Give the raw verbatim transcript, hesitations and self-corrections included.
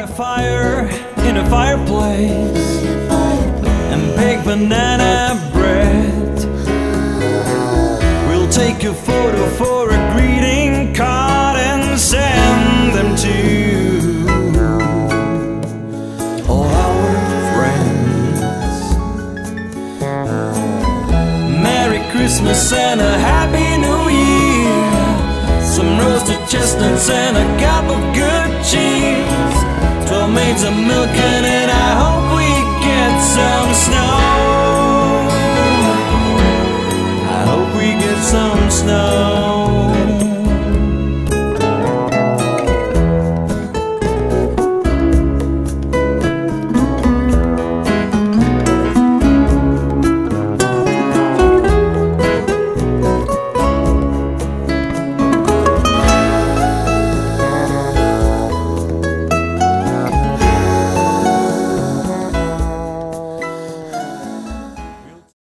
a fire in a fireplace and bake banana bread. We'll take a photo for a greeting card and send them to all our friends. Merry Christmas and a Happy New Year. Some roasted chestnuts and a cup of good cheese. Twelve maids of milk and